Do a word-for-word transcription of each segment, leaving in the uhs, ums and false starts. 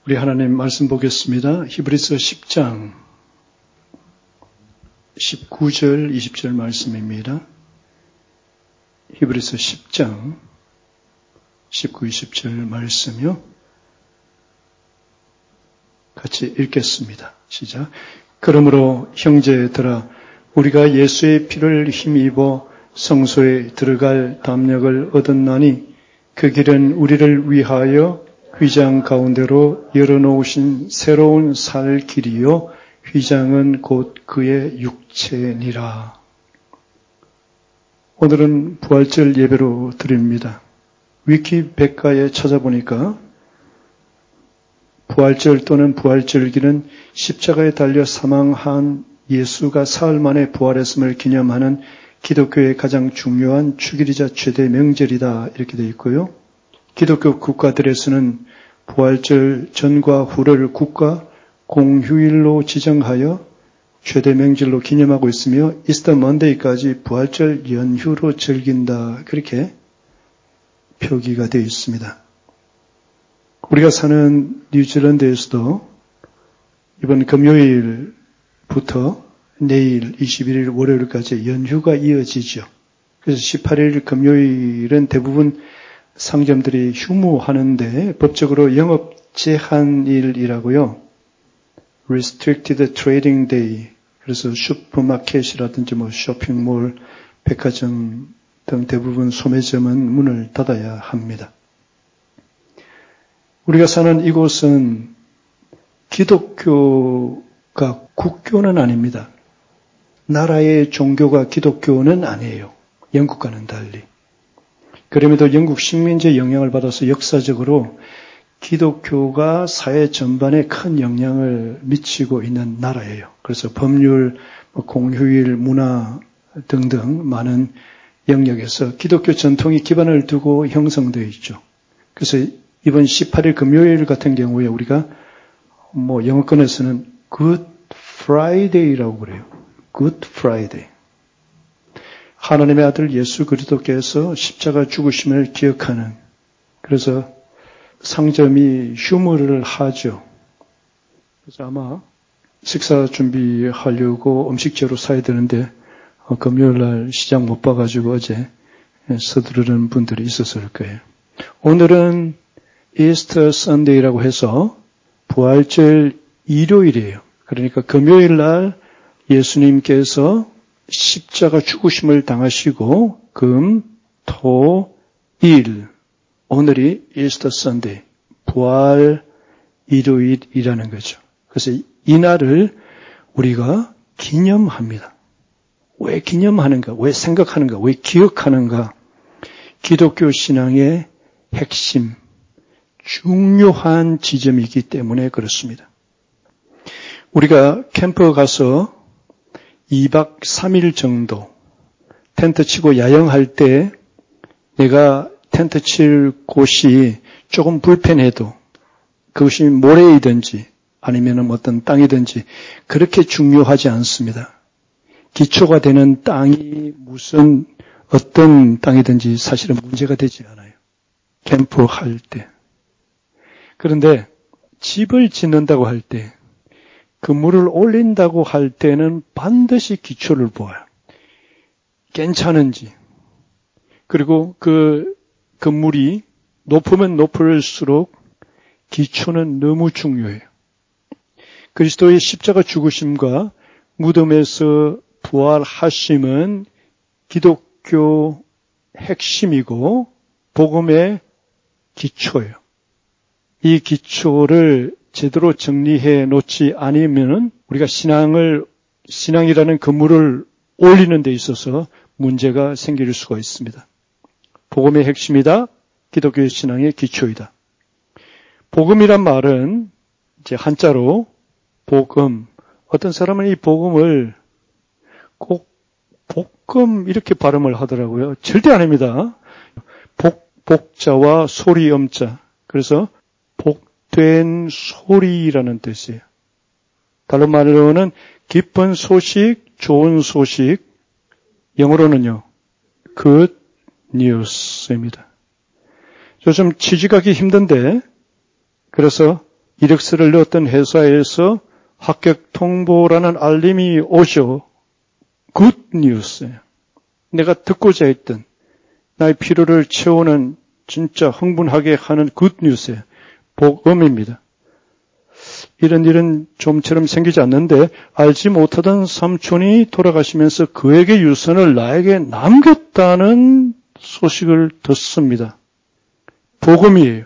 우리 하나님 말씀 보겠습니다. 히브리서 십 장 십구 절 이십 절 말씀입니다. 히브리서 십 장 십구, 이십 절 말씀이요. 같이 읽겠습니다. 시작. 그러므로 형제들아 우리가 예수의 피를 힘입어 성소에 들어갈 담력을 얻었나니 그 길은 우리를 위하여 휘장 가운데로 열어놓으신 새로운 살 길이요 휘장은 곧 그의 육체니라. 오늘은 부활절 예배로 드립니다. 위키백과에 찾아보니까 부활절 또는 부활절기는 십자가에 달려 사망한 예수가 사흘 만에 부활했음을 기념하는 기독교의 가장 중요한 축일이자 최대 명절이다 이렇게 되어 있고요. 기독교 국가들에서는 부활절 전과 후를 국가 공휴일로 지정하여 최대 명절로 기념하고 있으며 이스터 먼데이까지 부활절 연휴로 즐긴다 그렇게 표기가 되어 있습니다. 우리가 사는 뉴질랜드에서도 이번 금요일부터 내일 이십일 일 월요일까지 연휴가 이어지죠. 그래서 십팔 일 금요일은 대부분 상점들이 휴무하는데 법적으로 영업 제한일이라고요. Restricted Trading Day. 그래서 슈퍼마켓이라든지 뭐 쇼핑몰, 백화점 등 대부분 소매점은 문을 닫아야 합니다. 우리가 사는 이곳은 기독교가 국교는 아닙니다. 나라의 종교가 기독교는 아니에요. 영국과는 달리. 그럼에도 영국 식민지의 영향을 받아서 역사적으로 기독교가 사회 전반에 큰 영향을 미치고 있는 나라예요. 그래서 법률, 공휴일, 문화 등등 많은 영역에서 기독교 전통이 기반을 두고 형성되어 있죠. 그래서 이번 십팔 일 금요일 같은 경우에 우리가 뭐 영어권에서는 Good Friday라고 그래요. Good Friday. 하나님의 아들 예수 그리스도께서 십자가 죽으심을 기억하는, 그래서 상점이 휴무를 하죠. 그래서 아마 식사 준비하려고 음식 재료 사야 되는데 어, 금요일 날 시장 못 봐가지고 어제 서두르는 분들이 있었을 거예요. 오늘은 이스터 선데이라고 해서 부활절 일요일이에요. 그러니까 금요일 날 예수님께서 십자가 죽으심을 당하시고 금, 토, 일, 오늘이 이스터 선데이, 부활 일요일이라는 거죠. 그래서 이 날을 우리가 기념합니다. 왜 기념하는가? 왜 생각하는가? 왜 기억하는가? 기독교 신앙의 핵심, 중요한 지점이기 때문에 그렇습니다. 우리가 캠프 가서 이 박 삼 일 정도 텐트 치고 야영할 때 내가 텐트 칠 곳이 조금 불편해도 그것이 모래이든지 아니면 어떤 땅이든지 그렇게 중요하지 않습니다. 기초가 되는 땅이 무슨 어떤 땅이든지 사실은 문제가 되지 않아요. 캠프할 때. 그런데 집을 짓는다고 할 때, 건물을 올린다고 할 때는 반드시 기초를 보아요. 괜찮은지. 그리고 그 건물이 높으면 높을수록 기초는 너무 중요해요. 그리스도의 십자가 죽으심과 무덤에서 부활하심은 기독교 핵심이고 복음의 기초예요. 이 기초를 제대로 정리해 놓지 않으면 우리가 신앙을, 신앙이라는 건물을 올리는 데 있어서 문제가 생길 수가 있습니다. 복음의 핵심이다. 기독교의 신앙의 기초이다. 복음이란 말은 이제 한자로 복음. 어떤 사람은 이 복음을 꼭 복음 이렇게 발음을 하더라고요. 절대 아닙니다. 복, 복자와 소리 음자. 그래서 복된 소리라는 뜻이에요. 다른 말로는 기쁜 소식, 좋은 소식. 영어로는요. Good News입니다. 요즘 취직하기 힘든데 그래서 이력서를 넣었던 회사에서 합격 통보라는 알림이 오죠. 굿 뉴스예요. 내가 듣고자 했던 나의 필요를 채우는 진짜 흥분하게 하는 굿 뉴스예요. 복음입니다. 이런 일은 좀처럼 생기지 않는데 알지 못하던 삼촌이 돌아가시면서 그에게 유산을 나에게 남겼다는 소식을 듣습니다. 복음이에요.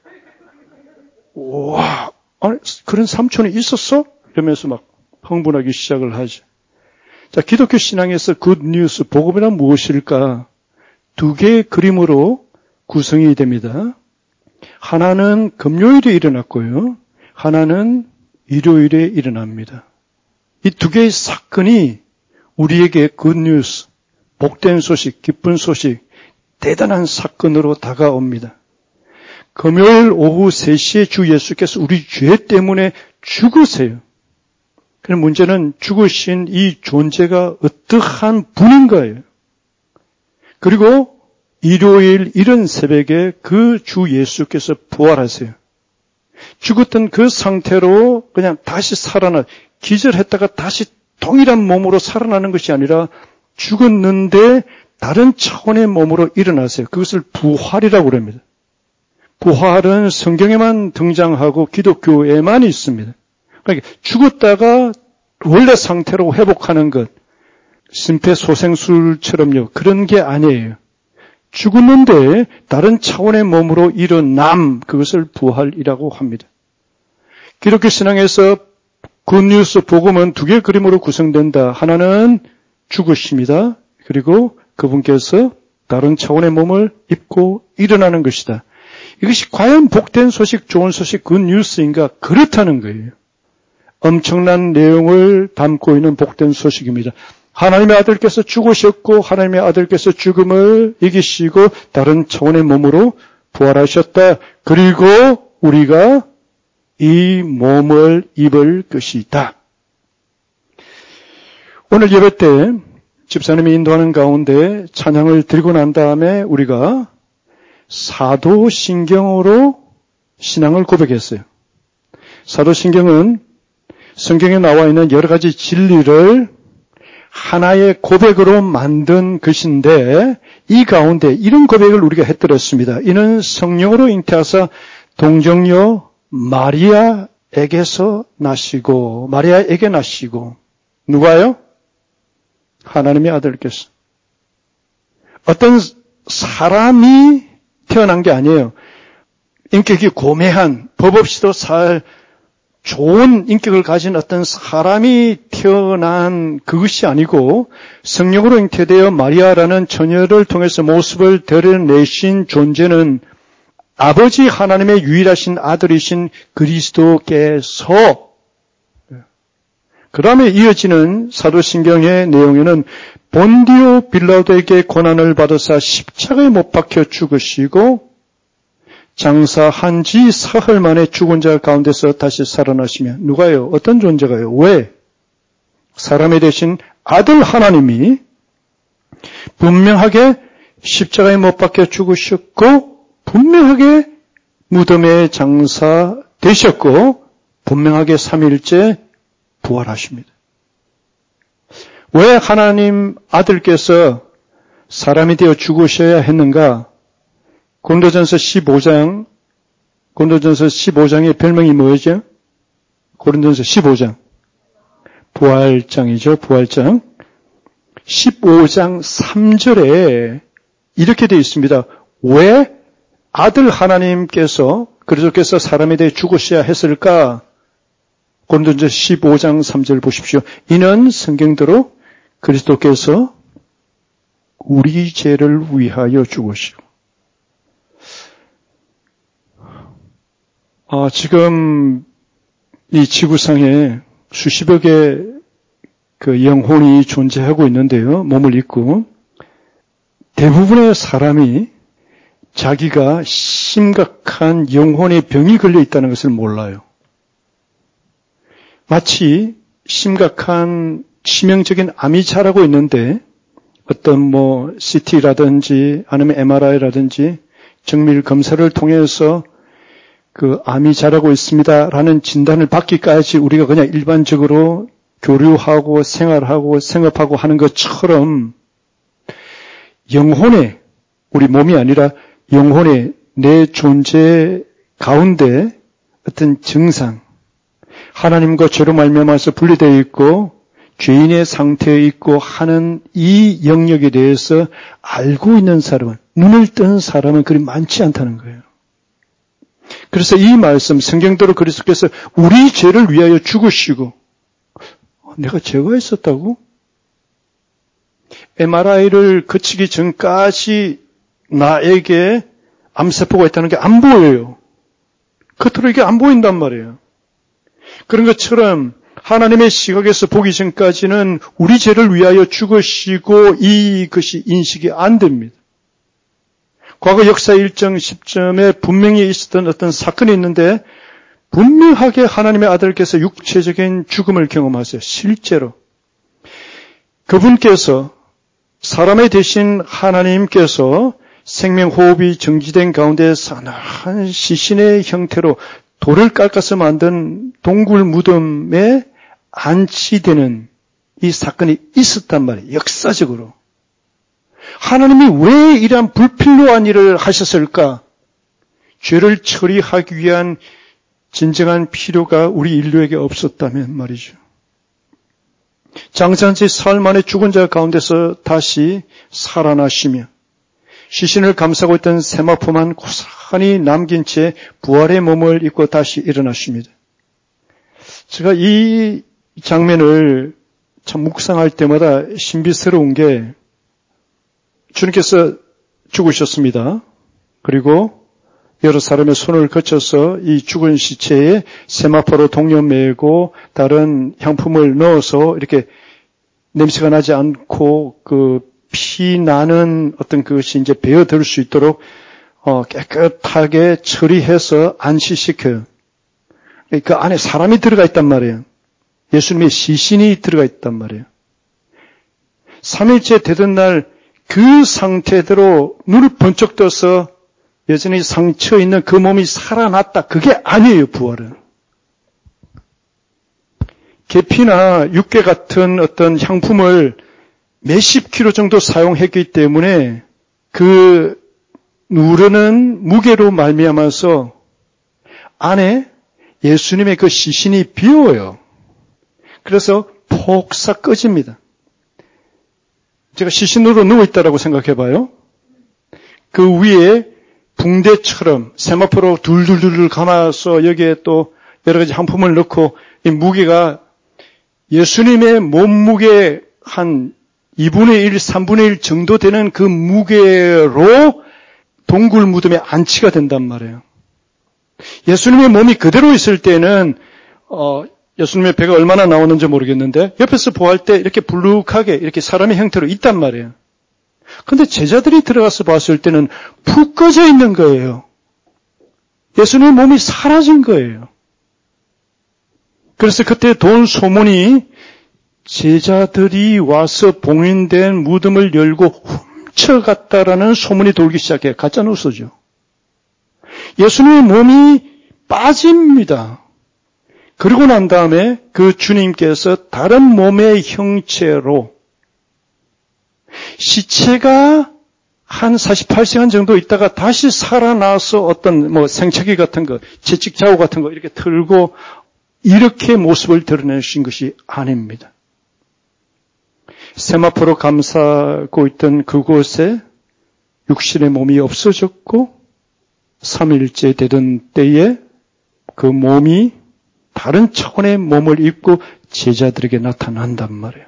와, 아니, 그런 삼촌이 있었어? 이러면서 막 흥분하기 시작을 하죠. 자, 기독교 신앙에서 굿뉴스, 복음이란 무엇일까? 두 개의 그림으로 구성이 됩니다. 하나는 금요일에 일어났고요. 하나는 일요일에 일어납니다. 이 두 개의 사건이 우리에게 굿뉴스, 복된 소식, 기쁜 소식, 대단한 사건으로 다가옵니다. 금요일 오후 세 시에 주 예수께서 우리 죄 때문에 죽으세요. 그런데 문제는 죽으신 이 존재가 어떠한 분인가요? 그리고 일요일 이른 새벽에 그 주 예수께서 부활하세요. 죽었던 그 상태로 그냥 다시 살아나, 기절했다가 다시 동일한 몸으로 살아나는 것이 아니라 죽었는데 다른 차원의 몸으로 일어나세요. 그것을 부활이라고 합니다. 부활은 성경에만 등장하고 기독교에만 있습니다. 그러니까 죽었다가 원래 상태로 회복하는 것, 심폐소생술처럼요. 그런 게 아니에요. 죽었는데 다른 차원의 몸으로 일어남, 그것을 부활이라고 합니다. 기독교 신앙에서 굿뉴스 복음은 두 개의 그림으로 구성된다. 하나는 죽으십니다. 그리고 그분께서 다른 차원의 몸을 입고 일어나는 것이다. 이것이 과연 복된 소식, 좋은 소식, 굿뉴스인가? 그렇다는 거예요. 엄청난 내용을 담고 있는 복된 소식입니다. 하나님의 아들께서 죽으셨고 하나님의 아들께서 죽음을 이기시고 다른 차원의 몸으로 부활하셨다. 그리고 우리가 이 몸을 입을 것이다. 오늘 예배 때 집사님이 인도하는 가운데 찬양을 드리고 난 다음에 우리가 사도신경으로 신앙을 고백했어요. 사도신경은 성경에 나와 있는 여러 가지 진리를 하나의 고백으로 만든 것인데 이 가운데 이런 고백을 우리가 해드렸습니다. 이는 성령으로 잉태하사 동정녀 마리아에게서 나시고 마리아에게 나시고 누가요? 하나님의 아들께서. 어떤 사람이 태어난 게 아니에요. 인격이 고매한 법 없이도 살 좋은 인격을 가진 어떤 사람이 태어난 그것이 아니고 성령으로 잉태되어 마리아라는 처녀를 통해서 모습을 드러내신 존재는 아버지 하나님의 유일하신 아들이신 그리스도께서 그 다음에 이어지는 사도신경의 내용에는 본디오 빌라도에게 고난을 받으사 십자가에 못 박혀 죽으시고 장사한 지 사흘 만에 죽은 자 가운데서 다시 살아나시며 누가요? 어떤 존재가요? 왜? 사람이 되신 아들 하나님이 분명하게 십자가에 못 박혀 죽으셨고 분명하게 무덤에 장사되셨고 분명하게 삼일째 부활하십니다. 왜 하나님 아들께서 사람이 되어 죽으셔야 했는가? 고린도전서 십오 장, 고린도전서 십오 장의 별명이 뭐죠? 고린도전서 십오 장. 부활장이죠, 부활장. 십오 장 삼 절에 이렇게 되어 있습니다. 왜 아들 하나님께서, 그리스도께서 사람에 대해 죽으셔야 했을까? 고린도전서 십오 장 삼 절 보십시오. 이는 성경대로 그리스도께서 우리 죄를 위하여 죽으시고 아, 지금 이 지구상에 수십여 개의 그 영혼이 존재하고 있는데요. 몸을 입고 대부분의 사람이 자기가 심각한 영혼의 병이 걸려 있다는 것을 몰라요. 마치 심각한 치명적인 암이 자라고 있는데 어떤 뭐 씨티라든지 아니면 엠알아이라든지 정밀 검사를 통해서 그 암이 자라고 있습니다라는 진단을 받기까지 우리가 그냥 일반적으로 교류하고 생활하고 생업하고 하는 것처럼 영혼의, 우리 몸이 아니라 영혼의 내 존재 가운데 어떤 증상, 하나님과 죄로 말미암아서 분리되어 있고 죄인의 상태에 있고 하는 이 영역에 대해서 알고 있는 사람은, 눈을 뜬 사람은 그리 많지 않다는 거예요. 그래서 이 말씀, 성경대로 그리스도께서 우리 죄를 위하여 죽으시고, 내가 죄가 있었다고? 엠알아이를 거치기 전까지 나에게 암세포가 있다는 게 안 보여요. 겉으로 이게 안 보인단 말이에요. 그런 것처럼 하나님의 시각에서 보기 전까지는 우리 죄를 위하여 죽으시고 이것이 인식이 안 됩니다. 과거 역사 일정 시점에 분명히 있었던 어떤 사건이 있는데 분명하게 하나님의 아들께서 육체적인 죽음을 경험하세요. 실제로. 그분께서 사람의 대신 하나님께서 생명호흡이 정지된 가운데 사나한 시신의 형태로 돌을 깎아서 만든 동굴 무덤에 안치되는 이 사건이 있었단 말이에요. 역사적으로. 하나님이 왜 이러한 불필요한 일을 하셨을까? 죄를 처리하기 위한 진정한 필요가 우리 인류에게 없었다면 말이죠. 장사한지 사흘 만에 죽은 자 가운데서 다시 살아나시며 시신을 감싸고 있던 세마포만 고스란히 남긴 채 부활의 몸을 입고 다시 일어나십니다. 제가 이 장면을 참 묵상할 때마다 신비스러운 게 주님께서 죽으셨습니다. 그리고 여러 사람의 손을 거쳐서 이 죽은 시체에 세마포로 동여매고 다른 향품을 넣어서 이렇게 냄새가 나지 않고 그 피 나는 어떤 그것이 이제 배어들 수 있도록 어, 깨끗하게 처리해서 안식시켜요. 그 안에 사람이 들어가 있단 말이에요. 예수님의 시신이 들어가 있단 말이에요. 삼일째 되던 날 그 상태대로 눈을 번쩍 떠서 여전히 상처 있는 그 몸이 살아났다. 그게 아니에요, 부활은. 계피나 육개 같은 어떤 향품을 몇십 킬로 정도 사용했기 때문에 그 누르는 무게로 말미암아서 안에 예수님의 그 시신이 비어요. 그래서 폭삭 꺼집니다. 제가 시신으로 누워있다라고 생각해봐요. 그 위에 붕대처럼 세마포로 둘둘둘 감아서 여기에 또 여러 가지 향품을 넣고 이 무게가 예수님의 몸무게 한 이분의 일, 삼분의 일 정도 되는 그 무게로 동굴 무덤에 안치가 된단 말이에요. 예수님의 몸이 그대로 있을 때는 어, 예수님의 배가 얼마나 나오는지 모르겠는데 옆에서 보할 때 이렇게 불룩하게 이렇게 사람의 형태로 있단 말이에요. 근데 제자들이 들어가서 봤을 때는 푹 꺼져 있는 거예요. 예수님의 몸이 사라진 거예요. 그래서 그때 돈 소문이 제자들이 와서 봉인된 무덤을 열고 훔쳐갔다라는 소문이 돌기 시작해요. 가짜 뉴스죠. 예수님의 몸이 빠집니다. 그러고 난 다음에 그 주님께서 다른 몸의 형체로 시체가 한 사십팔 시간 정도 있다가 다시 살아나서 어떤 뭐 생채기 같은 거, 채찍자루 같은 거 이렇게 틀고 이렇게 모습을 드러내신 것이 아닙니다. 세마포로 감싸고 있던 그곳에 육신의 몸이 없어졌고 삼일째 되던 때에 그 몸이 다른 차원의 몸을 입고 제자들에게 나타난단 말이에요.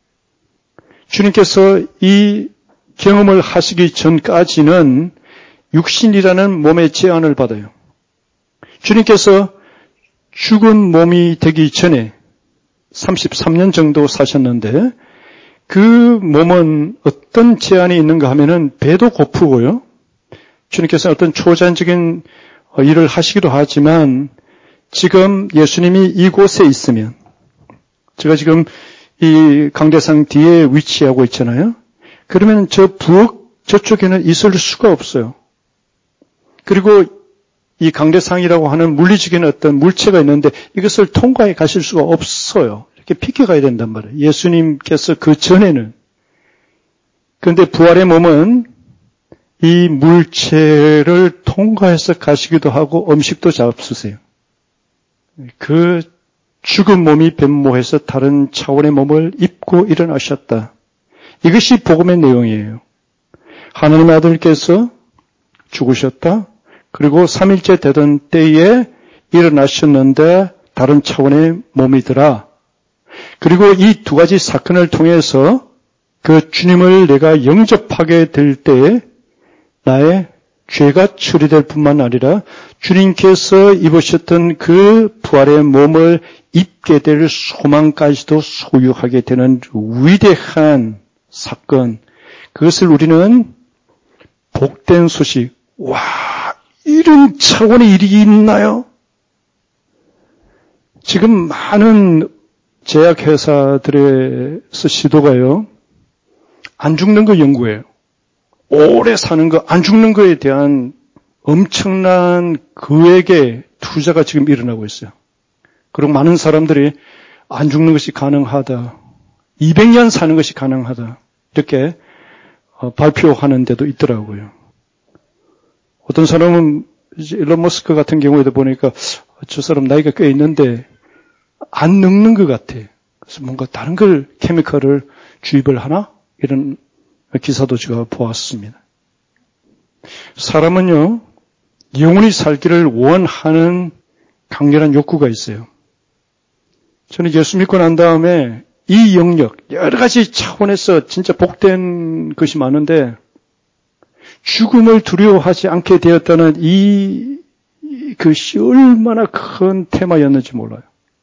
주님께서 이 경험을 하시기 전까지는 육신이라는 몸의 제한을 받아요. 주님께서 죽은 몸이 되기 전에 삼십삼 년 정도 사셨는데 그 몸은 어떤 제한이 있는가 하면은 배도 고프고요. 주님께서 어떤 초자연적인 일을 하시기도 하지만 지금 예수님이 이곳에 있으면 제가 지금 이 강대상 뒤에 위치하고 있잖아요. 그러면 저 부엌 저쪽에는 있을 수가 없어요. 그리고 이 강대상이라고 하는 물리적인 어떤 물체가 있는데 이것을 통과해 가실 수가 없어요. 이렇게 비켜가야 된단 말이에요. 예수님께서 그 전에는. 그런데 부활의 몸은 이 물체를 통과해서 가시기도 하고 음식도 잡수세요. 그 죽은 몸이 변모해서 다른 차원의 몸을 입고 일어나셨다. 이것이 복음의 내용이에요. 하나님의 아들께서 죽으셨다. 그리고 삼일째 되던 때에 일어나셨는데 다른 차원의 몸이더라. 그리고 이 두 가지 사건을 통해서 그 주님을 내가 영접하게 될 때에 나의 죄가 처리될 뿐만 아니라 주님께서 입으셨던 그 부활의 몸을 입게 될 소망까지도 소유하게 되는 위대한 사건. 그것을 우리는 복된 소식. 와, 이런 차원의 일이 있나요? 지금 많은 제약회사들에서 시도가요. 안 죽는 거 연구해요. 오래 사는 거, 안 죽는 거에 대한 엄청난 금액의 투자가 지금 일어나고 있어요. 그리고 많은 사람들이 안 죽는 것이 가능하다. 이백 년 사는 것이 가능하다. 이렇게 발표하는 데도 있더라고요. 어떤 사람은 일론 머스크 같은 경우에도 보니까 저 사람 나이가 꽤 있는데 안 늙는 것 같아. 그래서 뭔가 다른 걸 케미컬을 주입을 하나? 이런 기사도 제가 보았습니다. 사람은요, 영원히 살기를 원하는 강렬한 욕구가 있어요. 저는 예수 믿고 난 다음에 이 영역, 여러 가지 차원에서 진짜 복된 것이 많은데 죽음을 두려워하지 않게 되었다는 이 것이 얼마나 큰 테마였는지 몰라요.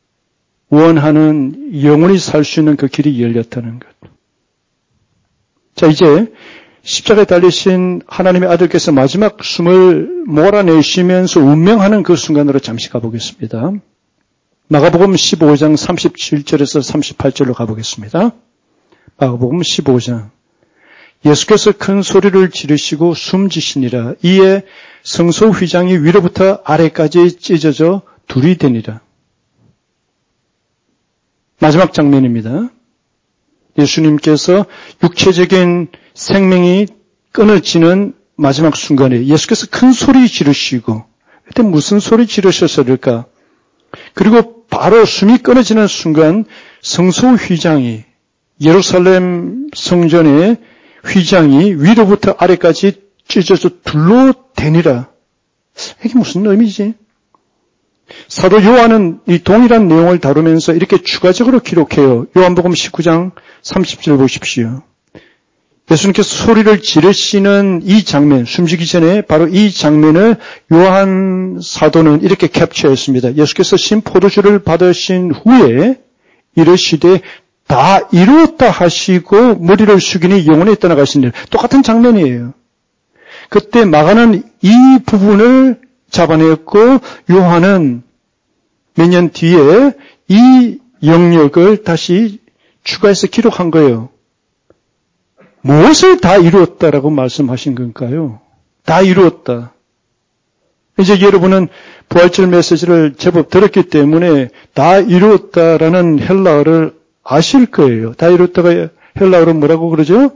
원하는 영원히 살 수 있는 그 길이 열렸다는 것. 자, 이제 십자가에 달리신 하나님의 아들께서 마지막 숨을 몰아내시면서 운명하는 그 순간으로 잠시 가보겠습니다. 마가복음 십오 장 삼십칠 절에서 삼십팔 절로 가보겠습니다. 마가복음 십오 장. 예수께서 큰 소리를 지르시고 숨지시니라. 이에 성소 휘장이 위로부터 아래까지 찢어져 둘이 되니라. 마지막 장면입니다. 예수님께서 육체적인 생명이 끊어지는 마지막 순간에 예수께서 큰 소리 지르시고, 그때 무슨 소리 지르셨을까? 그리고 바로 숨이 끊어지는 순간 성소 휘장이, 예루살렘 성전의 휘장이 위로부터 아래까지 찢어져 둘로 되니라. 이게 무슨 의미지? 사도 요한은 이 동일한 내용을 다루면서 이렇게 추가적으로 기록해요. 요한복음 십구 장 삼십 절 보십시오. 예수님께서 소리를 지르시는 이 장면, 숨지기 전에 바로 이 장면을 요한 사도는 이렇게 캡처했습니다. 예수께서 신포도주를 받으신 후에 이르시되 다 이루었다 하시고 머리를 숙이니 영원히 떠나가신 일. 똑같은 장면이에요. 그때 마가는 이 부분을 잡아냈고 요한은 몇 년 뒤에 이 영역을 다시 추가해서 기록한 거예요. 무엇을 다 이루었다라고 말씀하신 건가요? 다 이루었다. 이제 여러분은 부활절 메시지를 제법 들었기 때문에 다 이루었다라는 헬라어를 아실 거예요. 다 이루었다가 헬라어로 뭐라고 그러죠?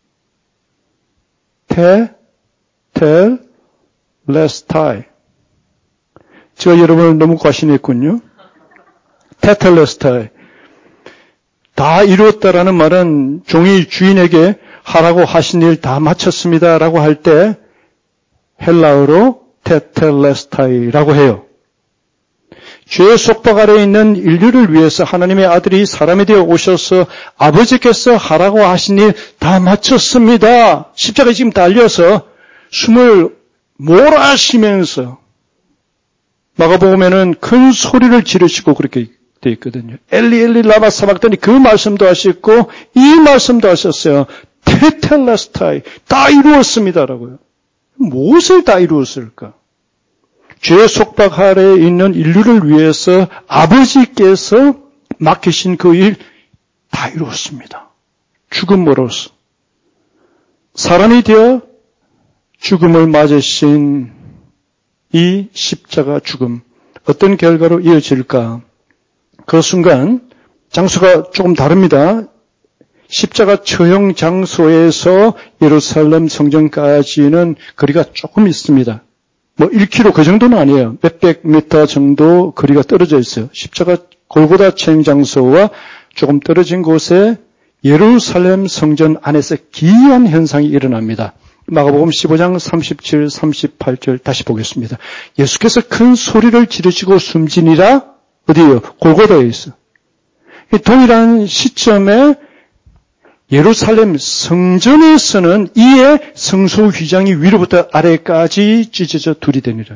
테, 텔, 레스타이. 제가 여러분을 너무 과신했군요. 테텔레스타이. 다 이루었다라는 말은 종이 주인에게 하라고 하신 일 다 마쳤습니다라고 할 때 헬라어로 테텔레스타이라고 해요. 죄의 속박 아래에 있는 인류를 위해서 하나님의 아들이 사람이 되어 오셔서 아버지께서 하라고 하신 일 다 마쳤습니다. 십자가에 지금 달려서 숨을 몰아쉬면서 마가복음에는 큰 소리를 지르시고 그렇게 되어 있거든요. 엘리 엘리 라마 사박더니 그 말씀도 하셨고 이 말씀도 하셨어요. 테텔레스타이 다 이루었습니다라고요. 무엇을 다 이루었을까? 죄의 속박 아래에 있는 인류를 위해서 아버지께서 맡기신 그 일 다 이루었습니다. 죽음으로써 사람이 되어 죽음을 맞으신 이 십자가 죽음 어떤 결과로 이어질까? 그 순간 장소가 조금 다릅니다. 십자가 처형 장소에서 예루살렘 성전까지는 거리가 조금 있습니다. 뭐 일 킬로미터 그 정도는 아니에요. 몇백 미터 정도 거리가 떨어져 있어요. 십자가 골고다 처형 장소와 조금 떨어진 곳에 예루살렘 성전 안에서 기이한 현상이 일어납니다. 마가복음 십오 장 삼십칠, 삼십팔 절 다시 보겠습니다. 예수께서 큰 소리를 지르시고 숨지니라 어디에요? 골고다에 있어. 동일한 시점에 예루살렘 성전에서는 이에 성소 휘장이 위로부터 아래까지 찢어져 둘이 되니라.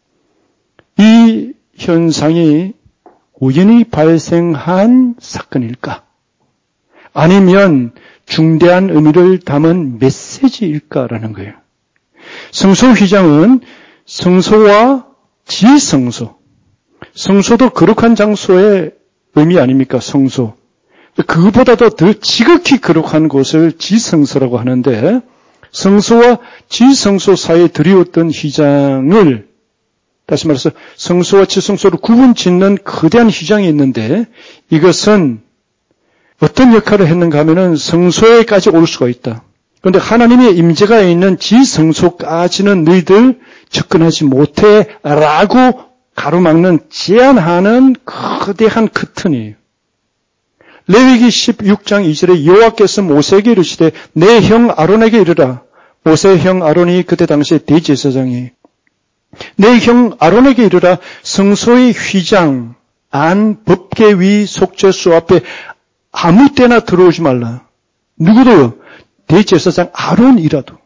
이 현상이 우연히 발생한 사건일까? 아니면 중대한 의미를 담은 메시지일까라는 거예요. 성소 휘장은 성소와 지성소, 성소도 거룩한 장소의 의미 아닙니까? 성소. 그보다도 더 지극히 거룩한 곳을 지성소라고 하는데 성소와 지성소 사이에 들이었던 휘장을 다시 말해서 성소와 지성소를 구분 짓는 거대한 휘장이 있는데 이것은 어떤 역할을 했는가 하면은 성소에까지 올 수가 있다. 그런데 하나님의 임재가 있는 지성소까지는 너희들 접근하지 못해 라고 가로막는 제한하는 거대한 커튼이에요. 레위기 십육 장 이 절에 여호와께서 모세에게 이르시되 내 형 아론에게 이르라. 모세의 형 아론이 그때 당시에 대제사장이 내 형 아론에게 이르라. 성소의 휘장 안 법궤 위 속죄소 앞에 아무 때나 들어오지 말라. 누구도요? 대제사장 아론이라도.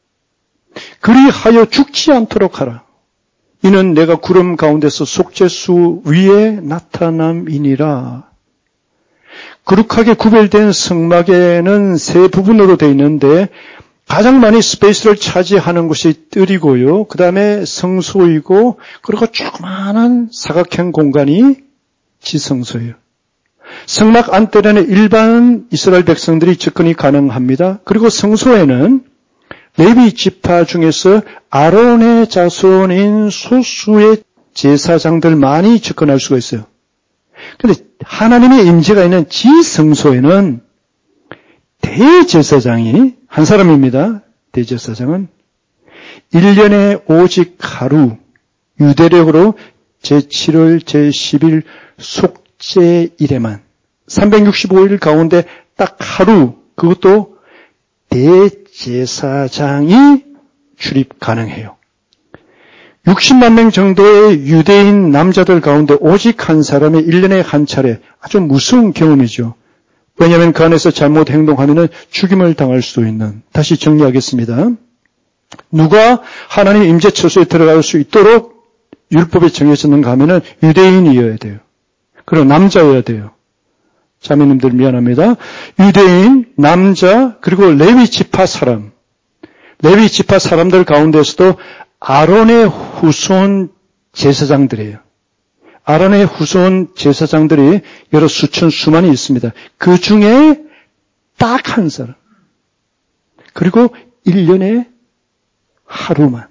그리하여 죽지 않도록 하라. 이는 내가 구름 가운데서 속죄소 위에 나타남이니라. 거룩하게 구별된 성막에는 세 부분으로 되어 있는데 가장 많이 스페이스를 차지하는 곳이 뜰이고요. 그 다음에 성소이고 그리고 조그마한 사각형 공간이 지성소예요. 성막 안뜰에는 일반 이스라엘 백성들이 접근이 가능합니다. 그리고 성소에는 레위 지파 중에서 아론의 자손인 소수의 제사장들만이 접근할 수가 있어요. 그런데 하나님의 임재가 있는 지성소에는 대제사장이 한 사람입니다. 대제사장은 일 년에 오직 하루 유대력으로 제칠 월 제십 일 속죄일에만 삼백육십오 일 가운데 딱 하루 그것도 대제사장이 출입 가능해요. 육십만 명 정도의 유대인 남자들 가운데 오직 한 사람이 일 년에 한 차례 아주 무서운 경험이죠. 왜냐하면 그 안에서 잘못 행동하면 죽임을 당할 수도 있는. 다시 정리하겠습니다. 누가 하나님의 임재 처소에 들어갈 수 있도록 율법에 정해졌는가 하면 유대인이어야 돼요. 그리고 남자여야 돼요. 자매님들 미안합니다. 유대인, 남자, 그리고 레위 지파 사람. 레위 지파 사람들 가운데서도 아론의 후손 제사장들이에요. 아론의 후손 제사장들이 여러 수천 수만이 있습니다. 그 중에 딱 한 사람. 그리고 일 년에 하루만.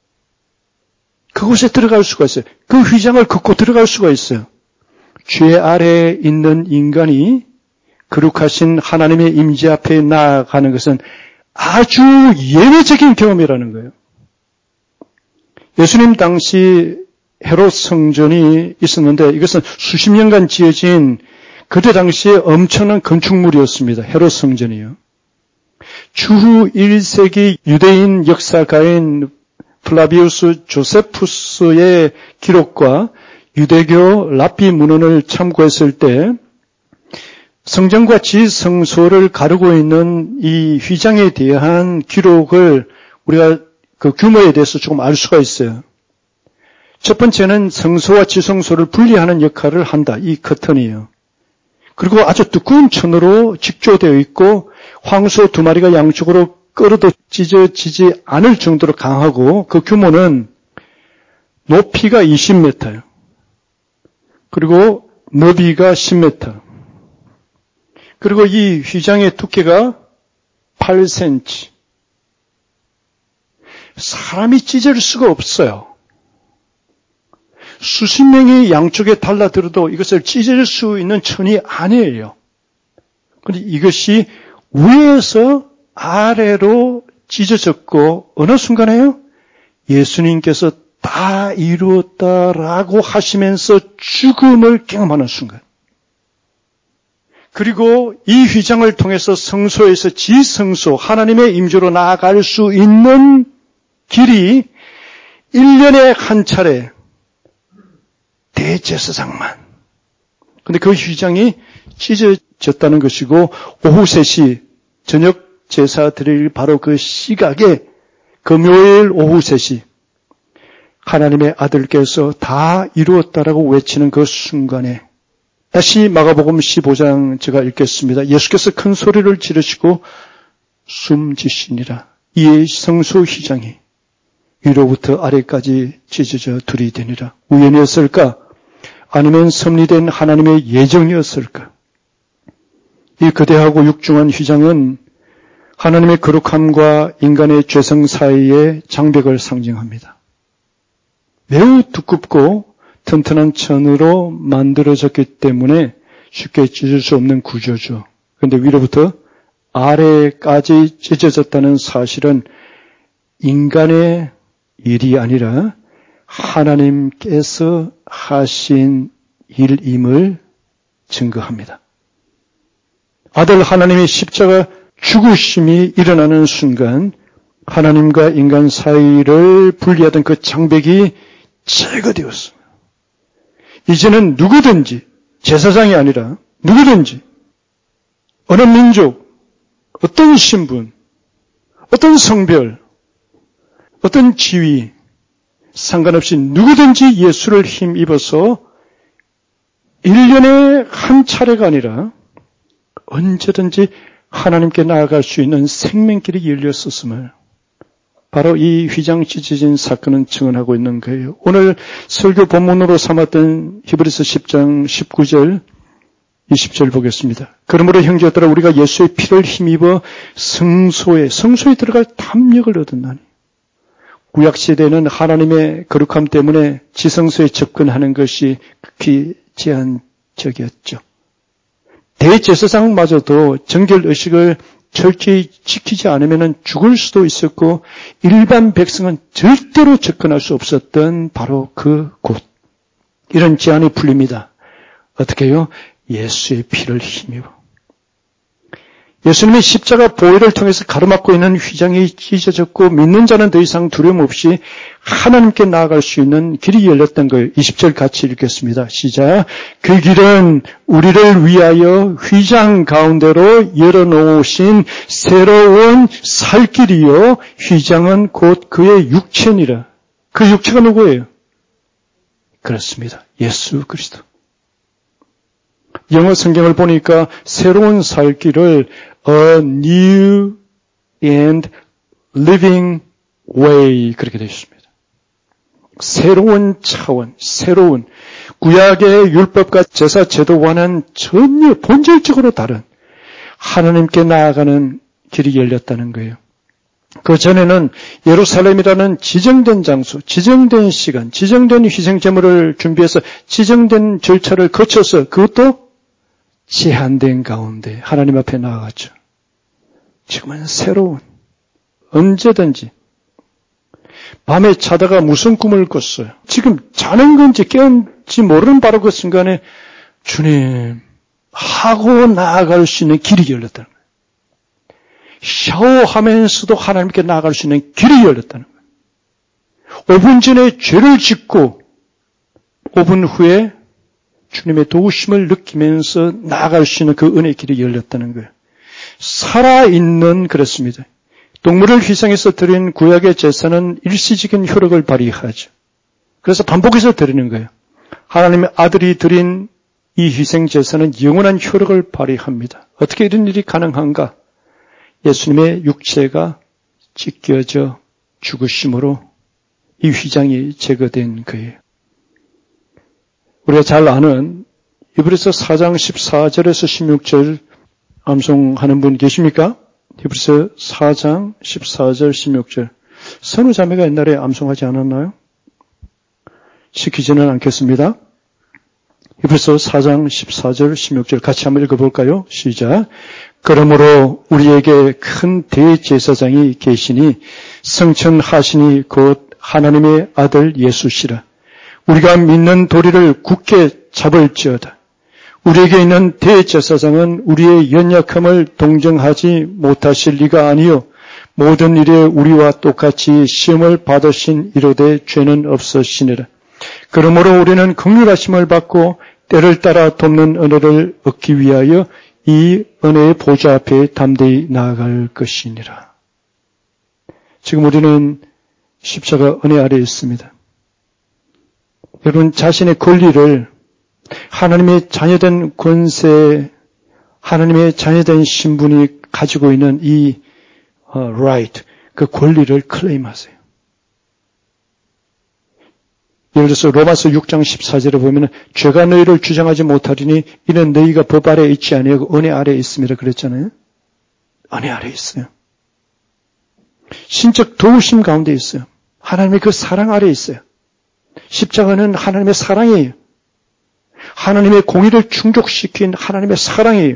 그곳에 들어갈 수가 있어요. 그 휘장을 긋고 들어갈 수가 있어요. 죄 아래에 있는 인간이 거룩하신 하나님의 임재 앞에 나아가는 것은 아주 예외적인 경험이라는 거예요. 예수님 당시 헤롯 성전이 있었는데 이것은 수십 년간 지어진 그때 당시에 엄청난 건축물이었습니다. 헤롯 성전이요. 주후 일 세기 유대인 역사가인 플라비우스 조세푸스의 기록과 유대교 랍비 문헌을 참고했을 때 성전과 지성소를 가르고 있는 이 휘장에 대한 기록을 우리가 그 규모에 대해서 조금 알 수가 있어요. 첫 번째는 성소와 지성소를 분리하는 역할을 한다. 이 커튼이에요. 그리고 아주 두꺼운 천으로 직조되어 있고 황소 두 마리가 양쪽으로 끌어도 찢어지지 않을 정도로 강하고 그 규모는 높이가 이십 미터예요. 그리고 너비가 십 미터. 그리고 이 휘장의 두께가 팔 센티미터. 사람이 찢을 수가 없어요. 수십 명이 양쪽에 달라들어도 이것을 찢을 수 있는 천이 아니에요. 그런데 이것이 위에서 아래로 찢어졌고 어느 순간에요? 예수님께서 다 이루었다라고 하시면서 죽음을 경험하는 순간. 그리고 이 휘장을 통해서 성소에서 지성소, 하나님의 임재로 나아갈 수 있는 길이 일 년에 한 차례 대제사장만. 그런데 그 휘장이 찢어졌다는 것이고 오후 세 시 저녁 제사 드릴 바로 그 시각에 금요일 오후 세 시 하나님의 아들께서 다 이루었다라고 외치는 그 순간에 다시 마가복음 십오 장 제가 읽겠습니다. 예수께서 큰 소리를 지르시고 숨지시니라. 이에 성소 휘장이 위로부터 아래까지 찢어져 둘이 되니라. 우연이었을까? 아니면 섭리된 하나님의 예정이었을까? 이 거대하고 육중한 휘장은 하나님의 거룩함과 인간의 죄성 사이의 장벽을 상징합니다. 매우 두껍고 튼튼한 천으로 만들어졌기 때문에 쉽게 찢을 수 없는 구조죠. 그런데 위로부터 아래까지 찢어졌다는 사실은 인간의 일이 아니라 하나님께서 하신 일임을 증거합니다. 아들 하나님의 십자가 죽으심이 일어나는 순간 하나님과 인간 사이를 분리하던 그 장벽이 제거되었습니다. 이제는 누구든지 제사장이 아니라 누구든지 어느 민족, 어떤 신분, 어떤 성별, 어떤 지위 상관없이 누구든지 예수를 힘입어서 일 년에 한 차례가 아니라 언제든지 하나님께 나아갈 수 있는 생명길이 열렸었음을 바로 이 휘장 찢어진 사건은 증언하고 있는 거예요. 오늘 설교 본문으로 삼았던 히브리서 십 장 십구 절 이십 절 보겠습니다. 그러므로 형제들아 우리가 예수의 피를 힘입어 성소에 성소에 들어갈 탐력을 얻었나니. 구약시대는 하나님의 거룩함 때문에 지성소에 접근하는 것이 극히 제한적이었죠. 대제사장마저도 정결의식을 철저히 지키지 않으면 죽을 수도 있었고 일반 백성은 절대로 접근할 수 없었던 바로 그 곳. 이런 제한이 풀립니다. 어떻게 해요? 예수의 피를 힘입어. 예수님의 십자가 보혈을 통해서 가로막고 있는 휘장이 찢어졌고 믿는 자는 더 이상 두려움 없이 하나님께 나아갈 수 있는 길이 열렸던 거예요. 이십 절 같이 읽겠습니다. 시작. 그 길은 우리를 위하여 휘장 가운데로 열어놓으신 새로운 살 길이요. 휘장은 곧 그의 육체니라. 그 육체가 누구예요? 그렇습니다. 예수 그리스도. 영어 성경을 보니까 새로운 살 길을 A new and living way 그렇게 되어 있습니다. 새로운 차원, 새로운 구약의 율법과 제사 제도와는 전혀 본질적으로 다른 하나님께 나아가는 길이 열렸다는 거예요. 그 전에는 예루살렘이라는 지정된 장소, 지정된 시간, 지정된 희생제물을 준비해서 지정된 절차를 거쳐서 그것도 제한된 가운데 하나님 앞에 나아갔죠. 지금은 새로운, 언제든지 밤에 자다가 무슨 꿈을 꿨어요. 지금 자는 건지 깨운지 모르는 바로 그 순간에 주님 하고 나아갈 수 있는 길이 열렸다는 거예요. 샤워하면서도 하나님께 나아갈 수 있는 길이 열렸다는 거예요. 오 분 전에 죄를 짓고 오 분 후에 주님의 도우심을 느끼면서 나아갈 수 있는 그 은혜의 길이 열렸다는 거예요. 살아있는 그렇습니다. 동물을 희생해서 드린 구약의 제사는 일시적인 효력을 발휘하죠. 그래서 반복해서 드리는 거예요. 하나님의 아들이 드린 이 희생 제사는 영원한 효력을 발휘합니다. 어떻게 이런 일이 가능한가? 예수님의 육체가 찢겨져 죽으심으로 이 휘장이 제거된 거예요. 우리가 잘 아는 히브리서 사 장 십사 절에서 십육 절 암송하는 분 계십니까? 히브리서 사 장 십사 절 십육 절. 선우자매가 옛날에 암송하지 않았나요? 시키지는 않겠습니다. 히브리서 사 장 십사 절 십육 절 같이 한번 읽어볼까요? 시작. 그러므로 우리에게 큰 대제사장이 계시니 성천하시니 곧 하나님의 아들 예수시라. 우리가 믿는 도리를 굳게 잡을지어다. 우리에게 있는 대제사장은 우리의 연약함을 동정하지 못하실 리가 아니요 모든 일에 우리와 똑같이 시험을 받으신 이로되 죄는 없으시니라. 그러므로 우리는 긍휼하심을 받고 때를 따라 돕는 은혜를 얻기 위하여 이 은혜의 보좌 앞에 담대히 나아갈 것이니라. 지금 우리는 십자가 은혜 아래에 있습니다. 여러분 자신의 권리를 하나님의 자녀된 권세, 하나님의 자녀된 신분이 가지고 있는 이 어, right, 그 권리를 클레임하세요. 예를 들어서 로마서 육 장 십사 절에 보면 죄가 너희를 주장하지 못하리니 이는 너희가 법 아래에 있지 아니하고 은혜 아래에 있음이라 그랬잖아요. 은혜 아래에 있어요. 신적 도우심 가운데 있어요. 하나님의 그 사랑 아래에 있어요. 십자가는 하나님의 사랑이에요. 하나님의 공의를 충족시킨 하나님의 사랑이에요.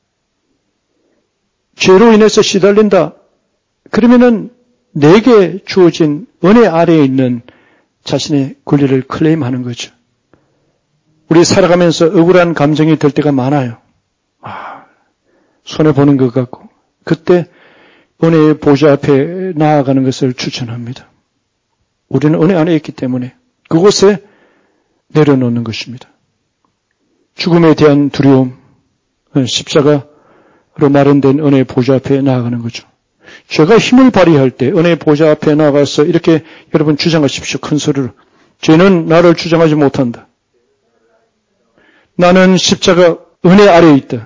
죄로 인해서 시달린다. 그러면은 내게 주어진 은혜 아래에 있는 자신의 권리를 클레임하는 거죠. 우리 살아가면서 억울한 감정이 들 때가 많아요. 아, 손해보는 것 같고 그때 은혜의 보좌 앞에 나아가는 것을 추천합니다. 우리는 은혜 안에 있기 때문에 그곳에 내려놓는 것입니다. 죽음에 대한 두려움, 십자가로 마련된 은혜의 보좌 앞에 나아가는 거죠. 죄가 힘을 발휘할 때 은혜의 보좌 앞에 나가서 이렇게 여러분 주장하십시오. 큰 소리로. 죄는 나를 주장하지 못한다. 나는 십자가 은혜 아래에 있다.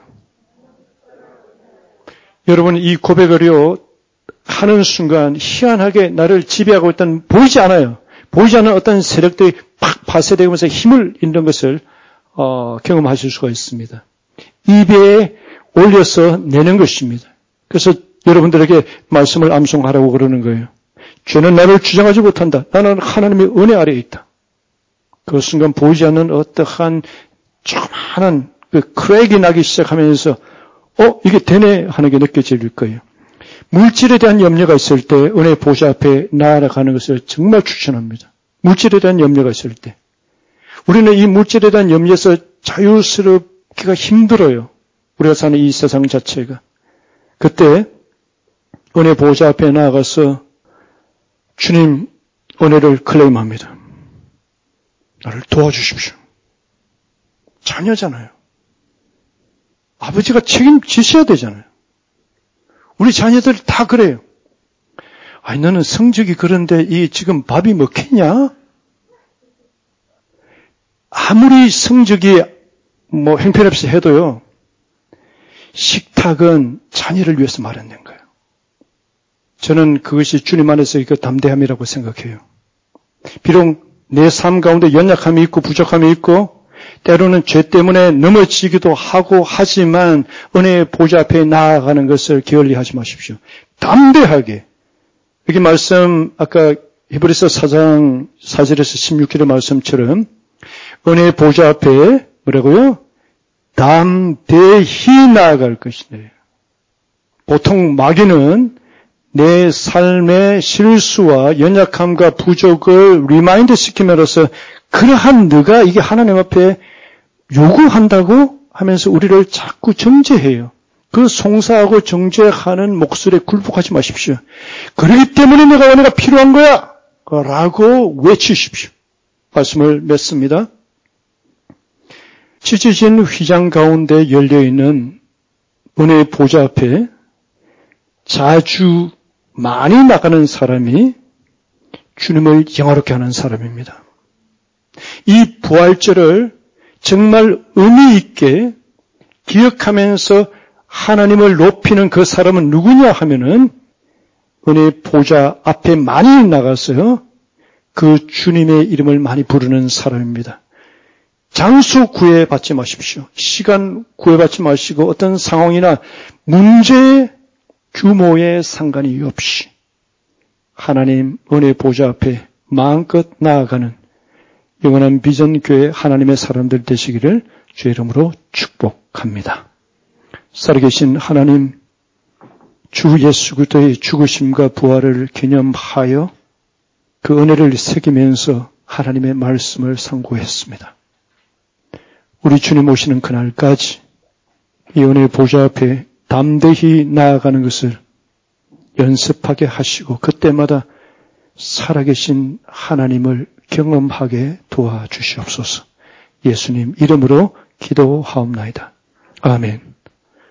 여러분 이 고백을요 하는 순간 희한하게 나를 지배하고 있다는 보이지 않아요. 보이지 않는 어떤 세력들이 팍 파쇄되면서 힘을 잃는 것을 어, 경험하실 수가 있습니다. 입에 올려서 내는 것입니다. 그래서 여러분들에게 말씀을 암송하라고 그러는 거예요. 죄는 나를 주장하지 못한다. 나는 하나님의 은혜 아래에 있다. 그 순간 보이지 않는 어떠한 조그마한 그 크랙이 나기 시작하면서 어 이게 되네 하는 게 느껴질 거예요. 물질에 대한 염려가 있을 때 은혜 보좌 앞에 나아가는 것을 정말 추천합니다. 물질에 대한 염려가 있을 때. 우리는 이 물질에 대한 염려에서 자유스럽기가 힘들어요. 우리가 사는 이 세상 자체가. 그때 은혜 보좌 앞에 나아가서 주님 은혜를 클레임합니다. 나를 도와주십시오. 자녀잖아요. 아버지가 책임지셔야 되잖아요. 우리 자녀들 다 그래요. 아니 너는 성적이 그런데 이 지금 밥이 먹겠냐? 아무리 성적이 뭐 형편없이 해도요. 식탁은 자녀를 위해서 마련된 거예요. 저는 그것이 주님 안에서 그 담대함이라고 생각해요. 비록 내 삶 가운데 연약함이 있고 부족함이 있고 때로는 죄 때문에 넘어지기도 하고 하지만 은혜의 보좌 앞에 나아가는 것을 게을리하지 마십시오. 담대하게. 여기 말씀 아까 히브리서 사 장 사 절에서 십육 절의 말씀처럼 은혜의 보좌 앞에 뭐라고요? 담대히 나아갈 것이다. 보통 마귀는 내 삶의 실수와 연약함과 부족을 리마인드 시킴으로써 그러한 너가 이게 하나님 앞에 요구한다고 하면서 우리를 자꾸 정죄해요. 그 송사하고 정죄하는 목소리에 굴복하지 마십시오. 그렇기 때문에 내가 은혜가 필요한 거야! 라고 외치십시오. 말씀을 맺습니다. 찢어진 휘장 가운데 열려있는 은혜의 보좌 앞에 자주 많이 나가는 사람이 주님을 영화롭게 하는 사람입니다. 이 부활절을 정말 의미 있게 기억하면서 하나님을 높이는 그 사람은 누구냐 하면은 은혜의 보좌 앞에 많이 나가서요. 그 주님의 이름을 많이 부르는 사람입니다. 장소 구애받지 마십시오. 시간 구애받지 마시고 어떤 상황이나 문제 규모에 상관이 없이 하나님 은혜의 보좌 앞에 마음껏 나아가는 영원한 비전교회 하나님의 사람들 되시기를 주의 이름으로 축복합니다. 살아계신 하나님, 주 예수 그리스도의 죽으심과 부활을 기념하여 그 은혜를 새기면서 하나님의 말씀을 상고했습니다. 우리 주님 오시는 그날까지 이 은혜의 보좌 앞에 담대히 나아가는 것을 연습하게 하시고 그때마다 살아계신 하나님을 경험하게 도와주시옵소서. 예수님 이름으로 기도하옵나이다. 아멘.